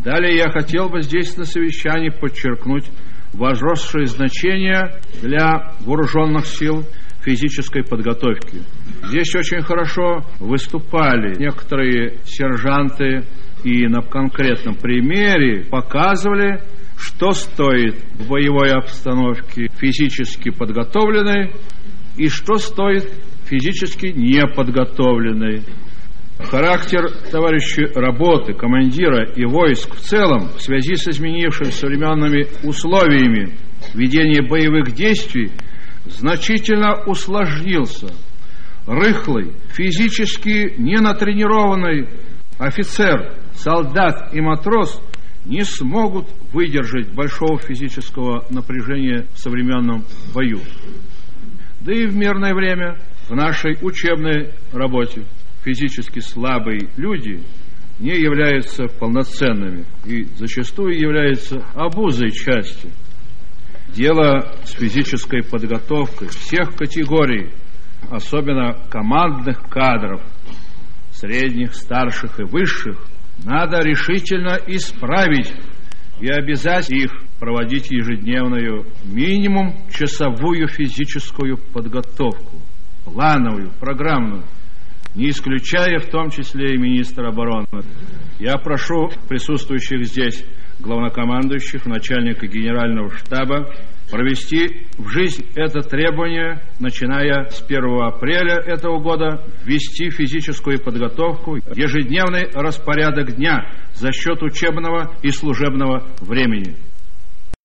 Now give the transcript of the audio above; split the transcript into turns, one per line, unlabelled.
Далее я хотел бы здесь на совещании подчеркнуть возросшее значение для вооруженных сил физической подготовки. Здесь очень хорошо выступали некоторые сержанты и на конкретном примере показывали, что стоит в боевой обстановке физически подготовленной и что стоит физически неподготовленной. Характер, товарищи, работы командира и войск в целом в связи с изменившимися современными условиями ведения боевых действий значительно усложнился. Рыхлый, физически ненатренированный офицер, солдат и матрос не смогут выдержать большого физического напряжения в современном бою. Да и в мирное время в нашей учебной работе физически слабые люди не являются полноценными и зачастую являются обузой части. Дело с физической подготовкой всех категорий, особенно командных кадров, средних, старших и высших, надо решительно исправить и обязать их проводить ежедневную минимум часовую физическую подготовку, плановую, программную, не исключая в том числе и министра обороны. Я прошу присутствующих здесь главнокомандующих, начальника генерального штаба провести в жизнь это требование, начиная с 1 апреля этого года, ввести физическую подготовку, ежедневный распорядок дня за счет учебного и служебного времени.